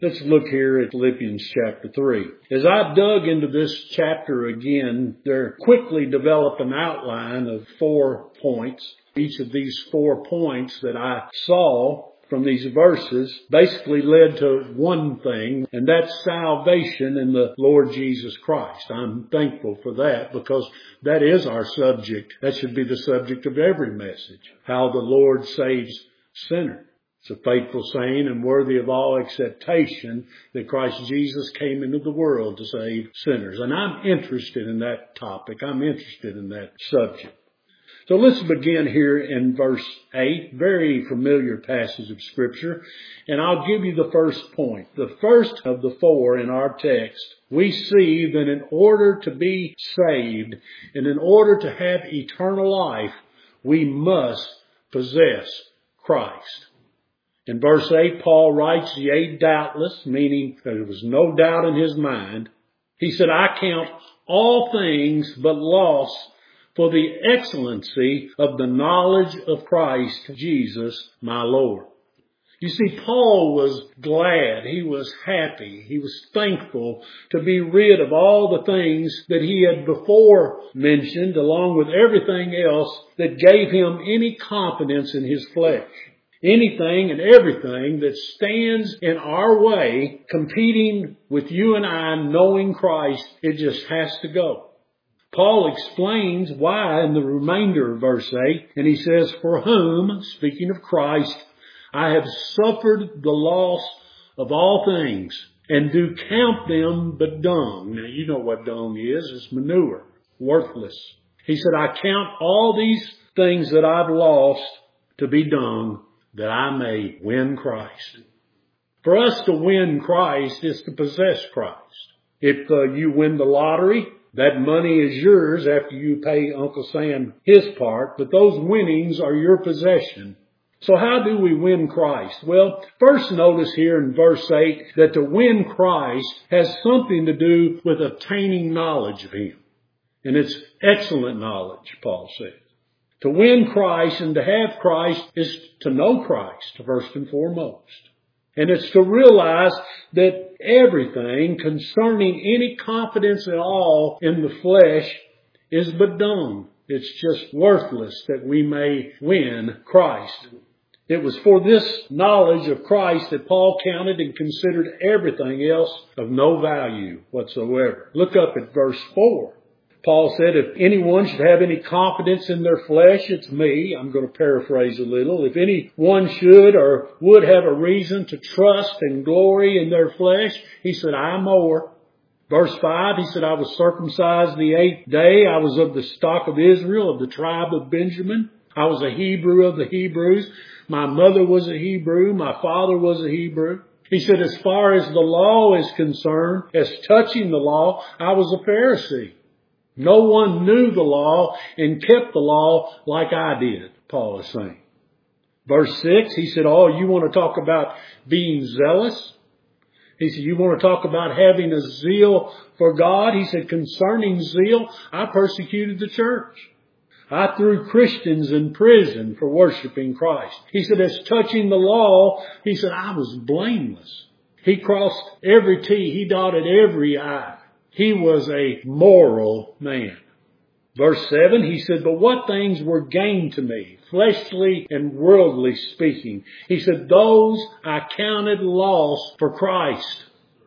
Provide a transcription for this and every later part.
Let's look here at Philippians chapter 3. As I dug into this chapter again, there quickly developed an outline of 4 points. Each of these 4 points that I saw from these verses basically led to one thing, and that's salvation in the Lord Jesus Christ. I'm thankful for that because that is our subject. That should be the subject of every message, how the Lord saves sinners. It's a faithful saying and worthy of all acceptation that Christ Jesus came into the world to save sinners. And I'm interested in that topic. I'm interested in that subject. So let's begin here in verse 8, very familiar passage of Scripture, and I'll give you the first point. The first of the 4 in our text, we see that in order to be saved and in order to have eternal life, we must possess Christ. In verse 8, Paul writes, "Yea, doubtless," meaning that there was no doubt in his mind. He said, "I count all things but loss for the excellency of the knowledge of Christ Jesus my Lord." You see, Paul was glad, he was happy, he was thankful to be rid of all the things that he had before mentioned, along with everything else that gave him any confidence in his flesh. Anything and everything that stands in our way, competing with you and I knowing Christ, it just has to go. Paul explains why in the remainder of verse 8, and he says, "For whom," speaking of Christ, "I have suffered the loss of all things, and do count them but dung." Now you know what dung is. It's manure, worthless. He said, "I count all these things that I've lost to be dung, that I may win Christ." For us to win Christ is to possess Christ. If you win the lottery, that money is yours after you pay Uncle Sam his part, but those winnings are your possession. So how do we win Christ? Well, first notice here in verse 8 that to win Christ has something to do with obtaining knowledge of Him. And it's excellent knowledge, Paul says. To win Christ and to have Christ is to know Christ, first and foremost. And it's to realize that everything concerning any confidence at all in the flesh is but dung. It's just worthless that we may win Christ. It was for this knowledge of Christ that Paul counted and considered everything else of no value whatsoever. Look up at verse 4. Paul said, "If anyone should have any confidence in their flesh, it's me." I'm going to paraphrase a little. "If anyone should or would have a reason to trust and glory in their flesh," he said, "I more." Verse 5, he said, "I was circumcised the 8th day. I was of the stock of Israel, of the tribe of Benjamin. I was a Hebrew of the Hebrews. My mother was a Hebrew. My father was a Hebrew." He said, "As far as the law is concerned, as touching the law, I was a Pharisee. No one knew the law and kept the law like I did," Paul is saying. Verse 6, he said, "Oh, you want to talk about being zealous?" He said, "You want to talk about having a zeal for God?" He said, "Concerning zeal, I persecuted the church. I threw Christians in prison for worshiping Christ." He said, "As touching the law," he said, "I was blameless." He crossed every T. He dotted every I. He was a moral man. Verse 7, he said, "But what things were gain to me, fleshly and worldly speaking?" He said, "Those I counted loss for Christ."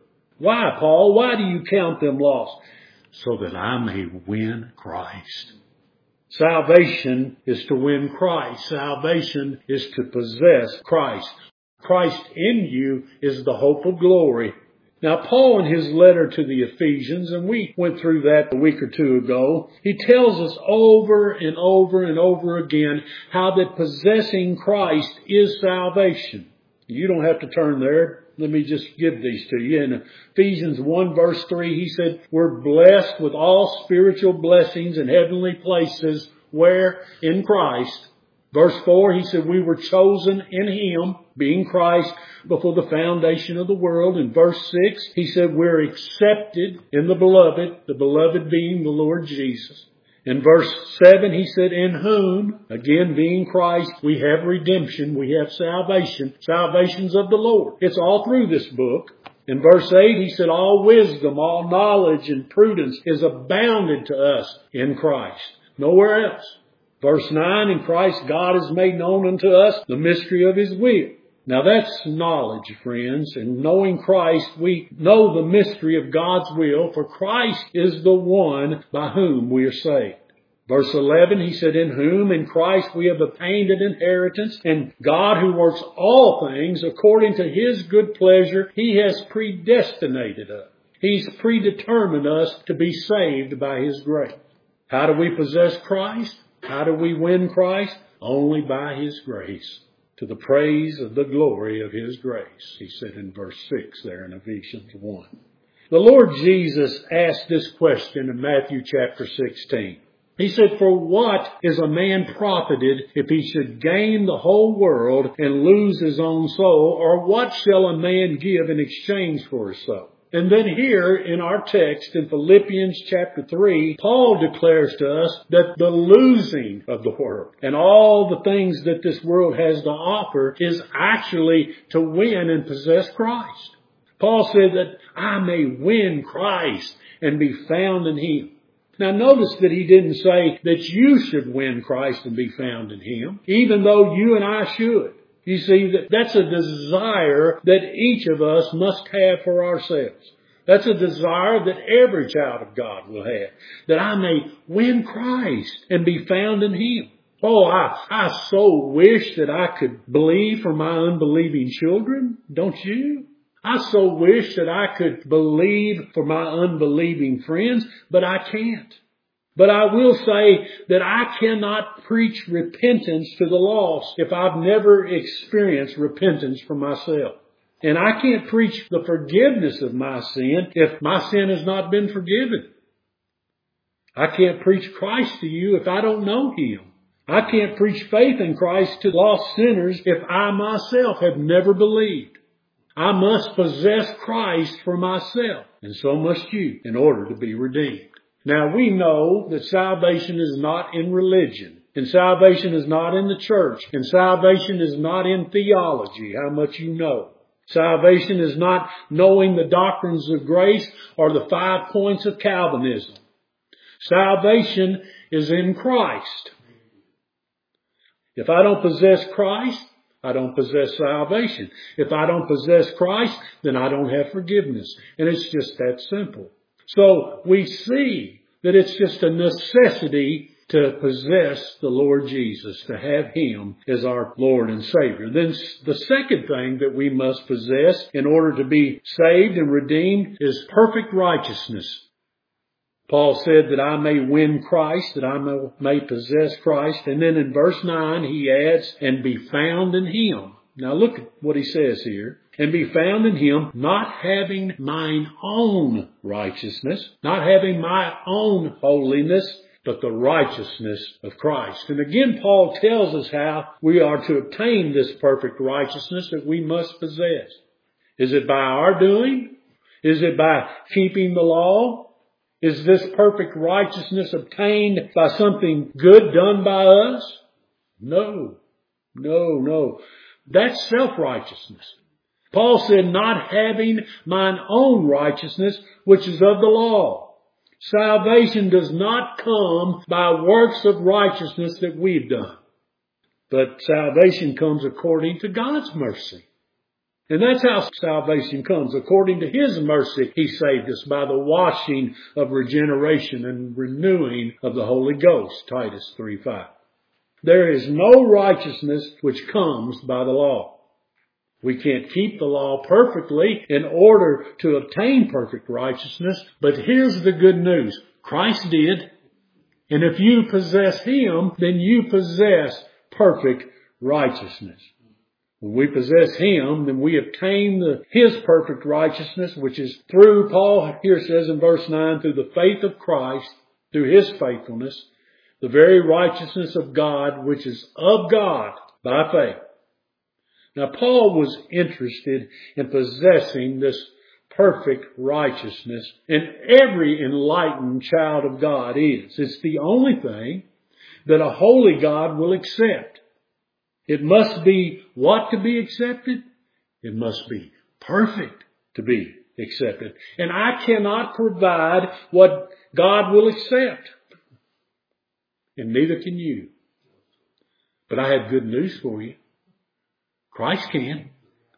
Why, Paul? Why do you count them loss? "So that I may win Christ." Salvation is to win Christ. Salvation is to possess Christ. Christ in you is the hope of glory. Now, Paul in his letter to the Ephesians, and we went through that a week or two ago, he tells us over and over and over again how that possessing Christ is salvation. You don't have to turn there. Let me just give these to you. In Ephesians 1 verse 3, he said, "We're blessed with all spiritual blessings in heavenly places." Where? In Christ. Verse 4, he said, "We were chosen in Him," being Christ, "before the foundation of the world." In verse 6, he said, "We're accepted in the beloved being the Lord Jesus." In verse 7, he said, in whom, again being Christ, we have redemption, we have salvation. Salvation's of the Lord. It's all through this book. In verse 8, he said, all wisdom, all knowledge and prudence is abounded to us in Christ. Nowhere else. Verse 9, in Christ God has made known unto us the mystery of His will. Now that's knowledge, friends. And knowing Christ, we know the mystery of God's will, for Christ is the one by whom we are saved. Verse 11, he said, in whom, in Christ, we have obtained an inheritance, and God who works all things according to His good pleasure, He has predestinated us. He's predetermined us to be saved by His grace. How do we possess Christ? How do we win Christ? Only by His grace. To the praise of the glory of His grace, he said in verse 6 there in Ephesians 1. The Lord Jesus asked this question in Matthew chapter 16. He said, for what is a man profited if he should gain the whole world and lose his own soul? Or what shall a man give in exchange for his soul? And then here in our text in Philippians chapter 3, Paul declares to us that the losing of the world and all the things that this world has to offer is actually to win and possess Christ. Paul said that I may win Christ and be found in Him. Now notice that he didn't say that you should win Christ and be found in Him, even though you and I should. You see, that's a desire that each of us must have for ourselves. That's a desire that every child of God will have, that I may win Christ and be found in Him. Oh, I so wish that I could believe for my unbelieving children, don't you? I so wish that I could believe for my unbelieving friends, but I can't. But I will say that I cannot preach repentance to the lost if I've never experienced repentance for myself. And I can't preach the forgiveness of my sin if my sin has not been forgiven. I can't preach Christ to you if I don't know Him. I can't preach faith in Christ to lost sinners if I myself have never believed. I must possess Christ for myself, and so must you, in order to be redeemed. Now we know that salvation is not in religion, and salvation is not in the church, and salvation is not in theology, how much you know. Salvation is not knowing the doctrines of grace or the 5 points of Calvinism. Salvation is in Christ. If I don't possess Christ, I don't possess salvation. If I don't possess Christ, then I don't have forgiveness. And it's just that simple. So we see that it's just a necessity to possess the Lord Jesus, to have Him as our Lord and Savior. Then the second thing that we must possess in order to be saved and redeemed is perfect righteousness. Paul said that I may win Christ, that I may possess Christ. And then in verse 9 he adds, and be found in Him. Now look at what he says here. And be found in Him, not having mine own righteousness, not having my own holiness, but the righteousness of Christ. And again, Paul tells us how we are to obtain this perfect righteousness that we must possess. Is it by our doing? Is it by keeping the law? Is this perfect righteousness obtained by something good done by us? No. That's self-righteousness. Paul said, not having mine own righteousness, which is of the law. Salvation does not come by works of righteousness that we've done. But salvation comes according to God's mercy. And that's how salvation comes. According to His mercy, He saved us by the washing of regeneration and renewing of the Holy Ghost, Titus 3:5. There is no righteousness which comes by the law. We can't keep the law perfectly in order to obtain perfect righteousness. But here's the good news. Christ did. And if you possess Him, then you possess perfect righteousness. When we possess Him, then we obtain His perfect righteousness, which is through, Paul here says in verse 9, through the faith of Christ, through His faithfulness, the very righteousness of God, which is of God by faith. Now, Paul was interested in possessing this perfect righteousness, and every enlightened child of God is. It's the only thing that a holy God will accept. It must be what to be accepted? It must be perfect to be accepted. And I cannot provide what God will accept. And neither can you. But I have good news for you. Christ can.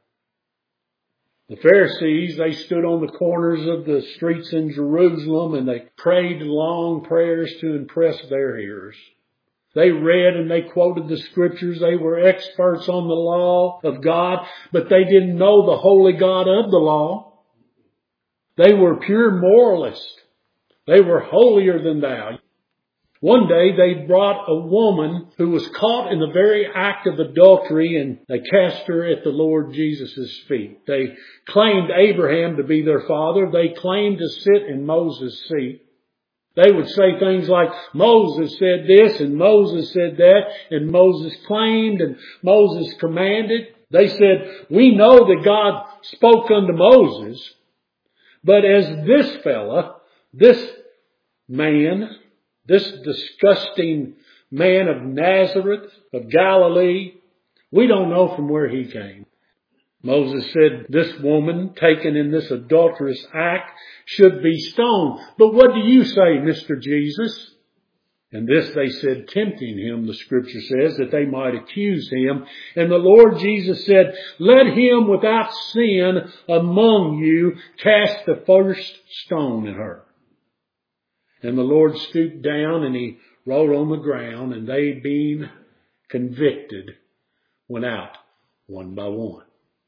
The Pharisees, they stood on the corners of the streets in Jerusalem and they prayed long prayers to impress their hearers. They read and they quoted the scriptures. They were experts on the law of God, but they didn't know the holy God of the law. They were pure moralists. They were holier than thou. One day they brought a woman who was caught in the very act of adultery and they cast her at the Lord Jesus' feet. They claimed Abraham to be their father. They claimed to sit in Moses' seat. They would say things like, Moses said this and Moses said that and Moses claimed and Moses commanded. They said, we know that God spoke unto Moses, but as this fella, this man, this disgusting man of Nazareth, of Galilee, we don't know from where he came. Moses said this woman taken in this adulterous act should be stoned. But what do you say, Mr. Jesus? And this they said, tempting him, the scripture says, that they might accuse him. And the Lord Jesus said, let him without sin among you cast the first stone at her. And the Lord stooped down and he wrote on the ground, and they being convicted went out one by one.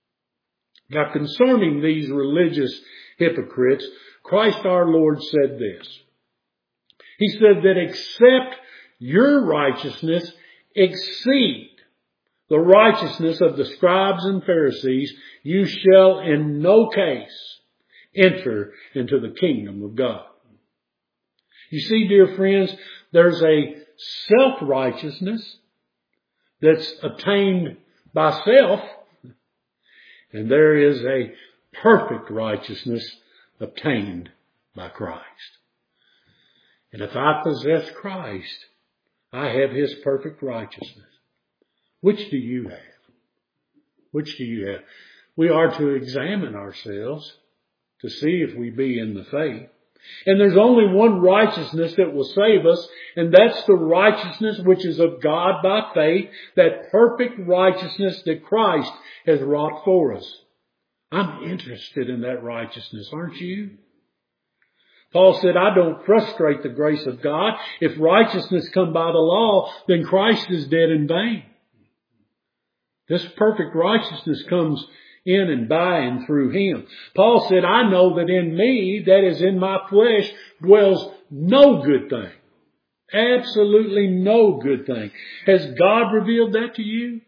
Now concerning these religious hypocrites, Christ our Lord said this. He said that except your righteousness exceed the righteousness of the scribes and Pharisees, you shall in no case enter into the kingdom of God. You see, dear friends, there's a self-righteousness that's obtained by self, and there is a perfect righteousness obtained by Christ. And if I possess Christ, I have His perfect righteousness. Which do you have? Which do you have? We are to examine ourselves to see if we be in the faith. And there's only one righteousness that will save us, and that's the righteousness which is of God by faith, that perfect righteousness that Christ has wrought for us. I'm interested in that righteousness, aren't you? Paul said, I don't frustrate the grace of God. If righteousness come by the law, then Christ is dead in vain. This perfect righteousness comes in and by and through Him. Paul said, I know that in me, that is in my flesh, dwells no good thing. Absolutely no good thing. Has God revealed that to you?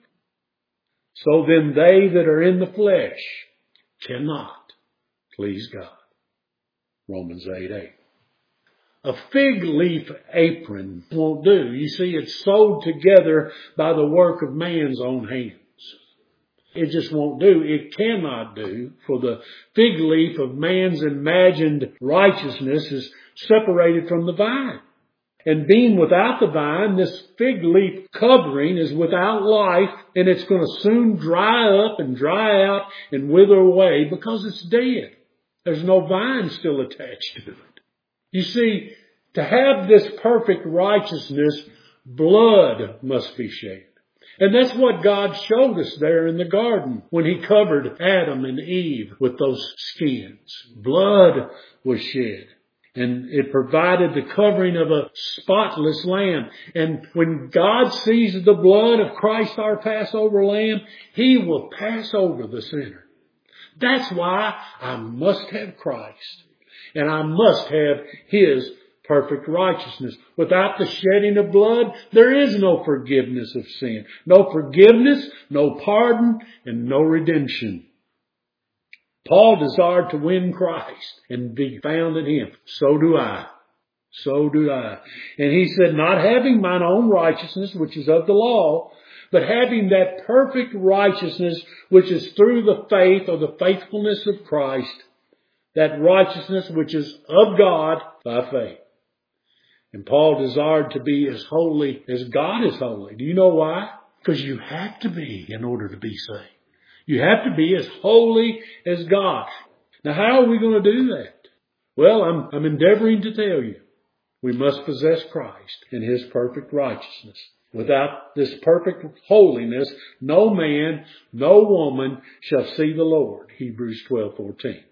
So then they that are in the flesh cannot please God. Romans 8:8. A fig leaf apron won't do. You see, it's sewed together by the work of man's own hands. It just won't do. It cannot do, for the fig leaf of man's imagined righteousness is separated from the vine. And being without the vine, this fig leaf covering is without life, and it's going to soon dry up and dry out and wither away because it's dead. There's no vine still attached to it. You see, to have this perfect righteousness, blood must be shed. And that's what God showed us there in the garden when He covered Adam and Eve with those skins. Blood was shed. And it provided the covering of a spotless lamb. And when God sees the blood of Christ, our Passover lamb, He will pass over the sinner. That's why I must have Christ. And I must have His perfect righteousness. Without the shedding of blood, there is no forgiveness of sin. No forgiveness, no pardon, and no redemption. Paul desired to win Christ and be found in Him. So do I. So do I. And he said, not having mine own righteousness, which is of the law, but having that perfect righteousness which is through the faith or the faithfulness of Christ, that righteousness which is of God by faith. And Paul desired to be as holy as God is holy. Do you know why? Because you have to be in order to be saved. You have to be as holy as God. Now, how are we going to do that? Well, I'm endeavoring to tell you. We must possess Christ in His perfect righteousness. Without this perfect holiness, no man, no woman shall see the Lord. Hebrews 12:14.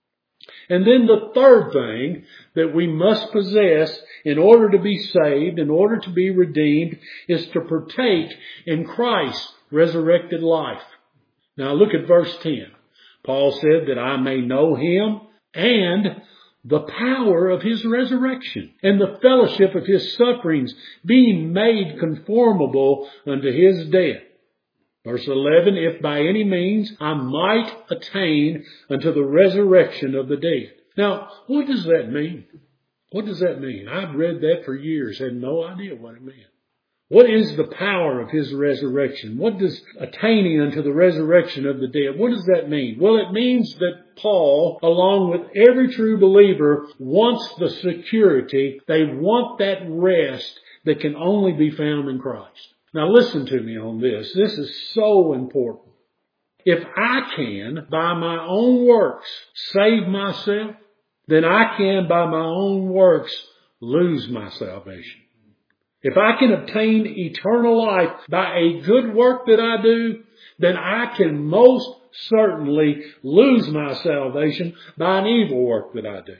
And then the third thing that we must possess in order to be saved, in order to be redeemed, is to partake in Christ's resurrected life. Now look at verse 10. Paul said that I may know Him and the power of His resurrection and the fellowship of His sufferings, being made conformable unto His death. Verse 11, if by any means I might attain unto the resurrection of the dead. Now, what does that mean? What does that mean? I've read that for years, had no idea what it meant. What is the power of His resurrection? What does attaining unto the resurrection of the dead, what does that mean? Well, it means that Paul, along with every true believer, wants the security. They want that rest that can only be found in Christ. Now listen to me on this. This is so important. If I can, by my own works, save myself, then I can, by my own works, lose my salvation. If I can obtain eternal life by a good work that I do, then I can most certainly lose my salvation by an evil work that I do.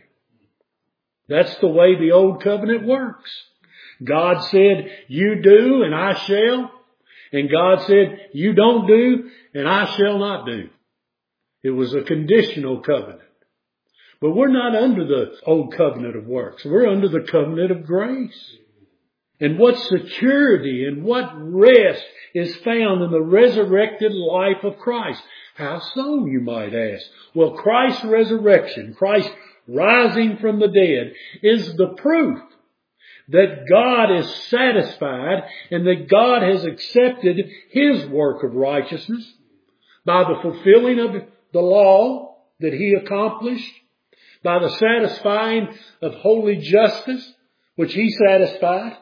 That's the way the old covenant works. God said, you do and I shall. And God said, you don't do and I shall not do. It was a conditional covenant. But we're not under the old covenant of works. We're under the covenant of grace. And what security and what rest is found in the resurrected life of Christ? How so, you might ask? Well, Christ's resurrection, Christ rising from the dead, is the proof that God is satisfied and that God has accepted His work of righteousness by the fulfilling of the law that He accomplished, by the satisfying of holy justice, which He satisfied.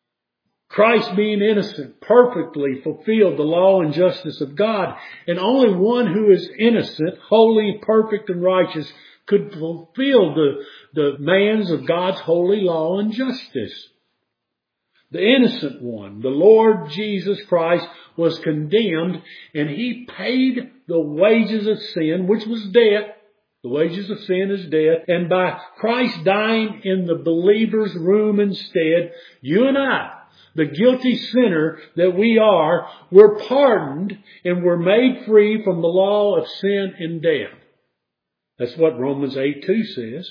Christ, being innocent, perfectly fulfilled the law and justice of God. And only one who is innocent, holy, perfect, and righteous could fulfill the demands of God's holy law and justice. The innocent one, the Lord Jesus Christ, was condemned, and He paid the wages of sin, which was death. The wages of sin is death. And by Christ dying in the believer's room instead, you and I, the guilty sinner that we are, were pardoned and were made free from the law of sin and death. That's what Romans 8:2 says.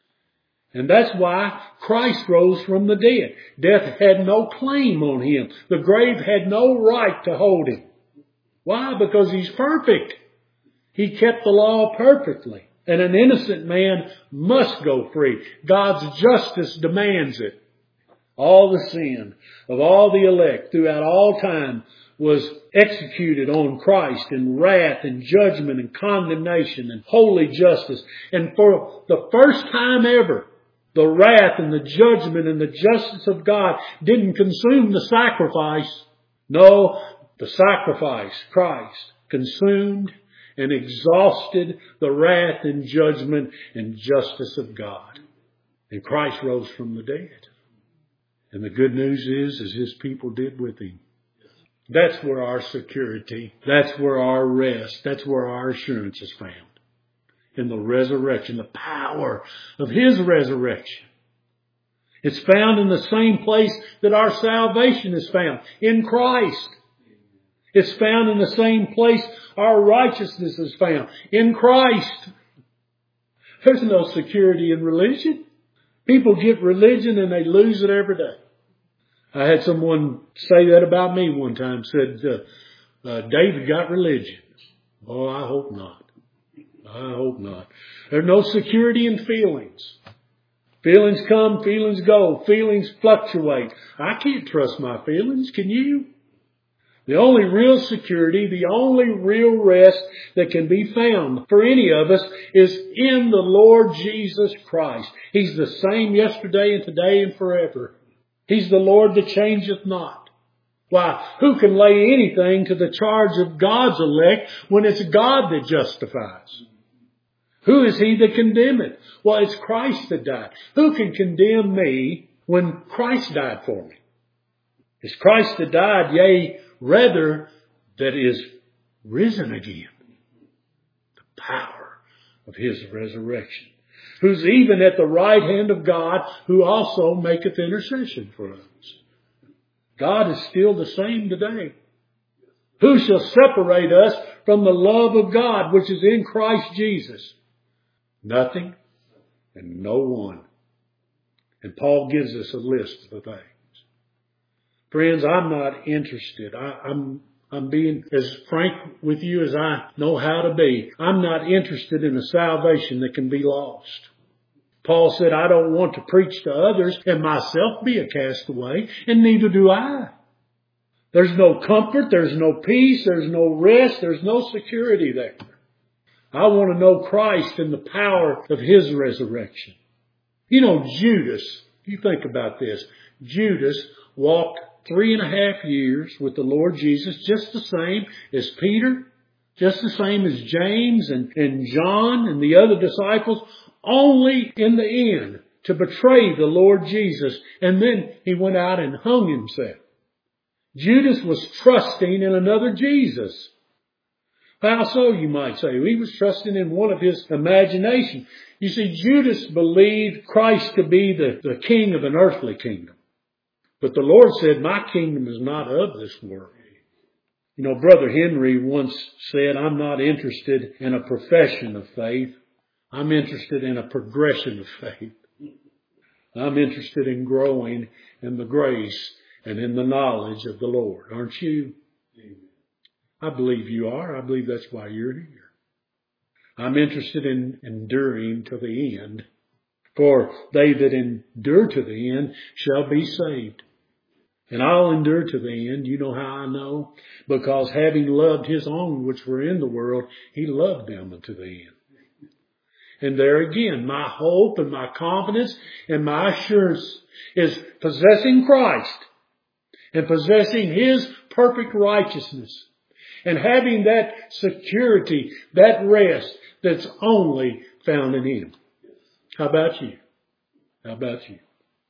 And that's why Christ rose from the dead. Death had no claim on Him. The grave had no right to hold Him. Why? Because He's perfect. He kept the law perfectly. And an innocent man must go free. God's justice demands it. All the sin of all the elect throughout all time was executed on Christ in wrath and judgment and condemnation and holy justice. And for the first time ever, the wrath and the judgment and the justice of God didn't consume the sacrifice. No, the sacrifice, Christ, consumed and exhausted the wrath and judgment and justice of God. And Christ rose from the dead. And the good news is, as His people did with Him. That's where our security, that's where our rest, that's where our assurance is found. In the resurrection, the power of His resurrection. It's found in the same place that our salvation is found, in Christ. It's found in the same place our righteousness is found, in Christ. There's no security in religion. People get religion and they lose it every day. I had someone say that about me one time, said, David got religion. Oh, I hope not. I hope not. There's no security in feelings. Feelings come, feelings go. Feelings fluctuate. I can't trust my feelings. Can you? The only real security, the only real rest that can be found for any of us is in the Lord Jesus Christ. He's the same yesterday and today and forever. He's the Lord that changeth not. Why, who can lay anything to the charge of God's elect when it's God that justifies? Who is he that condemneth? Well, it's Christ that died. Who can condemn me when Christ died for me? It's Christ that died, yea, rather, that is risen again. The power of his resurrection. Who's even at the right hand of God, who also maketh intercession for us. God is still the same today. Who shall separate us from the love of God, which is in Christ Jesus? Nothing and no one. And Paul gives us a list of things. Friends, I'm not interested. I'm being as frank with you as I know how to be. I'm not interested in a salvation that can be lost. Paul said, I don't want to preach to others and myself be a castaway, and neither do I. There's no comfort, there's no peace, there's no rest, there's no security there. I want to know Christ and the power of his resurrection. You know, Judas, you think about this. Judas walked 3.5 years with the Lord Jesus, just the same as Peter, just the same as James and John and the other disciples, only in the end to betray the Lord Jesus. And then he went out and hung himself. Judas was trusting in another Jesus. How so, you might say? He was trusting in one of his imagination. You see, Judas believed Christ to be the king of an earthly kingdom. But the Lord said, my kingdom is not of this world. You know, Brother Henry once said, I'm not interested in a profession of faith. I'm interested in a progression of faith. I'm interested in growing in the grace and in the knowledge of the Lord. Aren't you? I believe you are. I believe that's why you're here. I'm interested in enduring to the end. For they that endure to the end shall be saved. And I'll endure to the end. You know how I know? Because having loved his own which were in the world, he loved them unto the end. And there again, my hope and my confidence and my assurance is possessing Christ and possessing his perfect righteousness and having that security, that rest that's only found in him. How about you? How about you?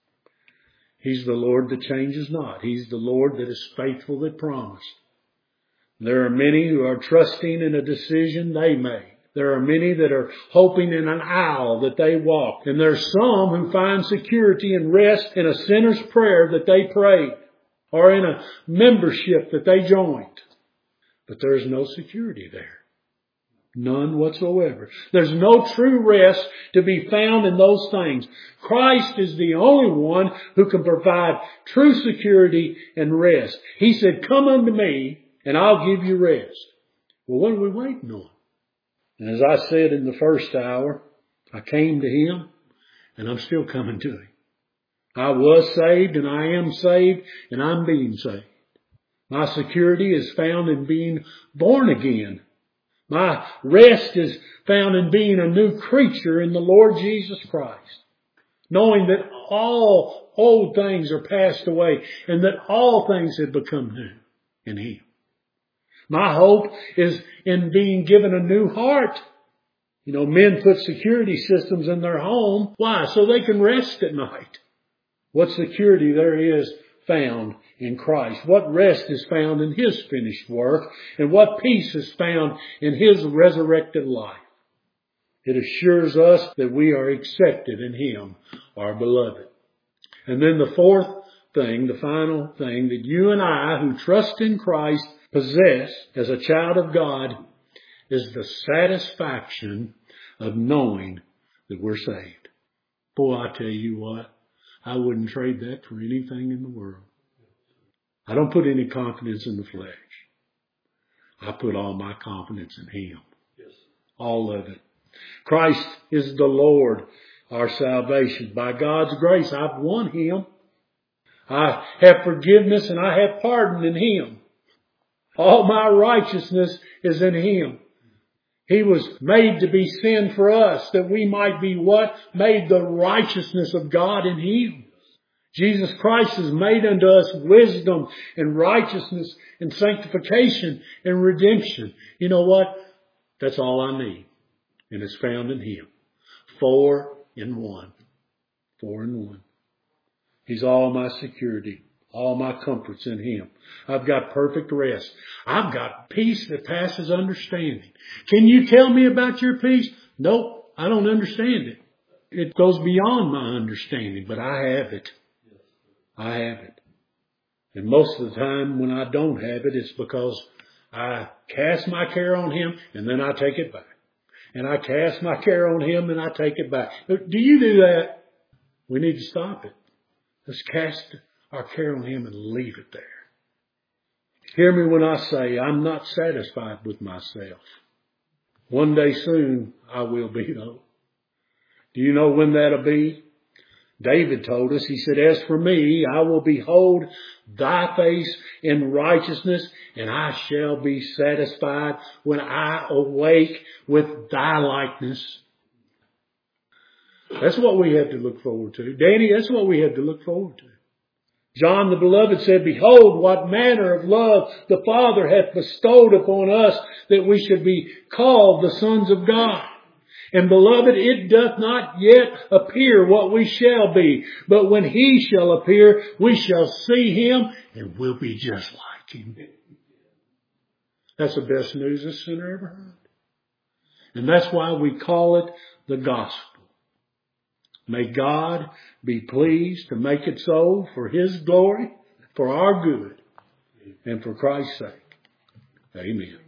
He's the Lord that changes not. He's the Lord that is faithful that promised. There are many who are trusting in a decision they made. There are many that are hoping in an aisle that they walk. And there's some who find security and rest in a sinner's prayer that they prayed or in a membership that they joined. But there's no security there. None whatsoever. There's no true rest to be found in those things. Christ is the only one who can provide true security and rest. He said, come unto me and I'll give you rest. Well, what are we waiting on? And as I said in the first hour, I came to him and I'm still coming to him. I was saved and I am saved and I'm being saved. My security is found in being born again. My rest is found in being a new creature in the Lord Jesus Christ. Knowing that all old things are passed away and that all things have become new in him. My hope is in being given a new heart. You know, men put security systems in their home. Why? So they can rest at night. What security there is found in Christ. What rest is found in his finished work. And what peace is found in his resurrected life. It assures us that we are accepted in him, our beloved. And then the fourth thing, the final thing that you and I who trust in Christ possess as a child of God is the satisfaction of knowing that we're saved. Boy, I tell you what, I wouldn't trade that for anything in the world. I don't put any confidence in the flesh. I put all my confidence in him. Yes. All of it. Christ is the Lord, our salvation. By God's grace, I've won him. I have forgiveness and I have pardon in him. All my righteousness is in Him. He was made to be sin for us, that we might be what? Made the righteousness of God in Him. Jesus Christ has made unto us wisdom and righteousness and sanctification and redemption. You know what? That's all I need. And it's found in Him. 4 in 1. 4 in 1. He's all my security. All my comfort's in Him. I've got perfect rest. I've got peace that passes understanding. Can you tell me about your peace? Nope, I don't understand it. It goes beyond my understanding, but I have it. I have it. And most of the time when I don't have it, it's because I cast my care on Him and then I take it back. And I cast my care on Him and I take it back. Do you do that? We need to stop it. Let's cast our care on Him and leave it there. Hear me when I say I'm not satisfied with myself. One day soon I will be though. Do you know when that'll be? David told us, he said, as for me, I will behold thy face in righteousness, and I shall be satisfied when I awake with thy likeness. That's what we have to look forward to. Danny, that's what we have to look forward to. John the Beloved said, behold, what manner of love the Father hath bestowed upon us, that we should be called the sons of God. And beloved, it doth not yet appear what we shall be. But when He shall appear, we shall see Him and we'll be just like Him. That's the best news a sinner ever heard. And that's why we call it the gospel. May God be pleased to make it so for His glory, for our good, and for Christ's sake. Amen.